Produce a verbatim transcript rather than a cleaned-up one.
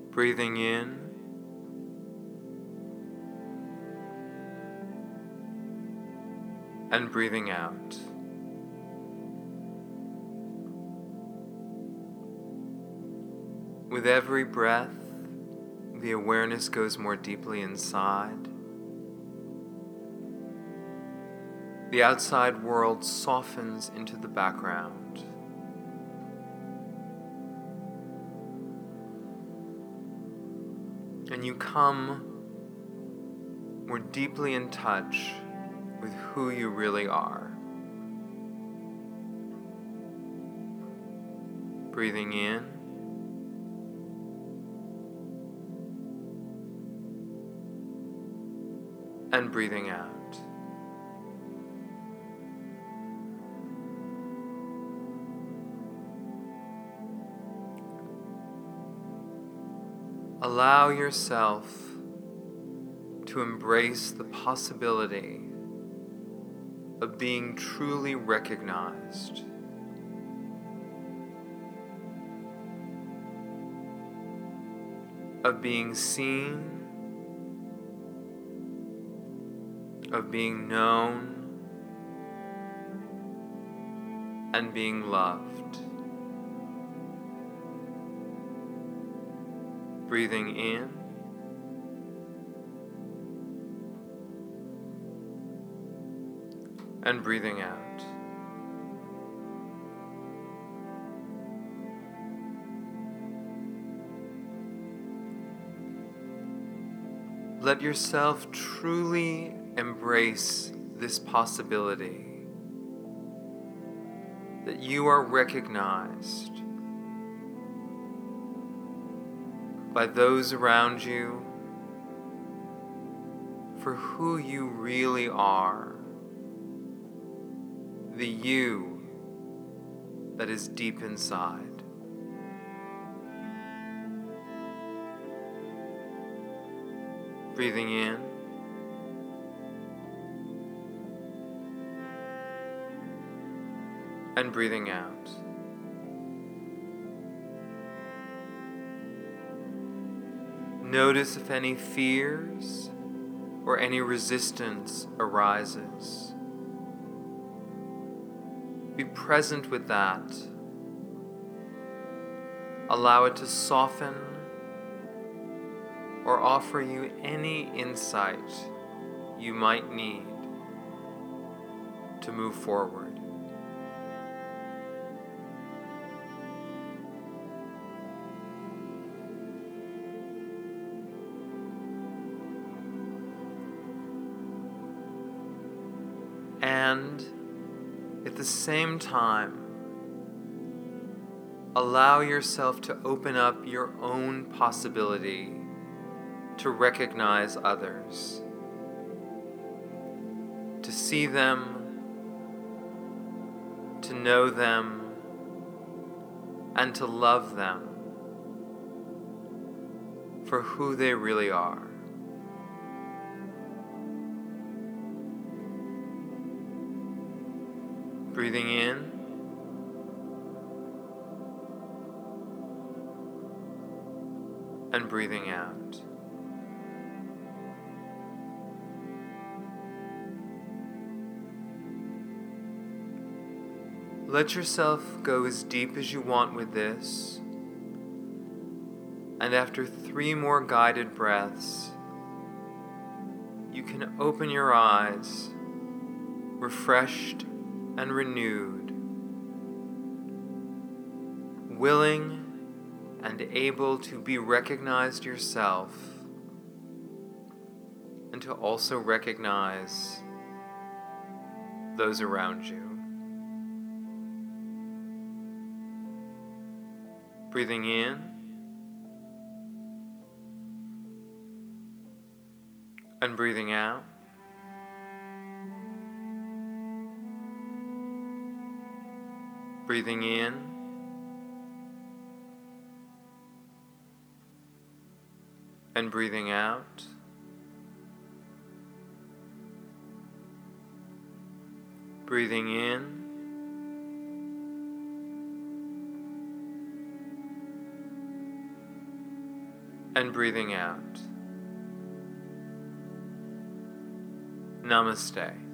Breathing in and breathing out. With every breath, the awareness goes more deeply inside. The outside world softens into the background. And you come more deeply in touch with who you really are. Breathing in and breathing out. Allow yourself to embrace the possibility of being truly recognized. Of being seen, of being known, and being loved. Breathing in and breathing out. Let yourself truly embrace this possibility that you are recognized by those around you for who you really are, the you that is deep inside. Breathing in and breathing out. Notice if any fears or any resistance arises. Be present with that. Allow it to soften or offer you any insight you might need to move forward. And at the same time, allow yourself to open up your own possibility to recognize others, to see them, to know them, and to love them for who they really are. Breathing in and breathing out. Let yourself go as deep as you want with this, and after three more guided breaths, you can open your eyes, refreshed and renewed, willing and able to be recognized yourself, and to also recognize those around you. Breathing in and breathing out. Breathing in and breathing out. Breathing in and breathing out. Namaste.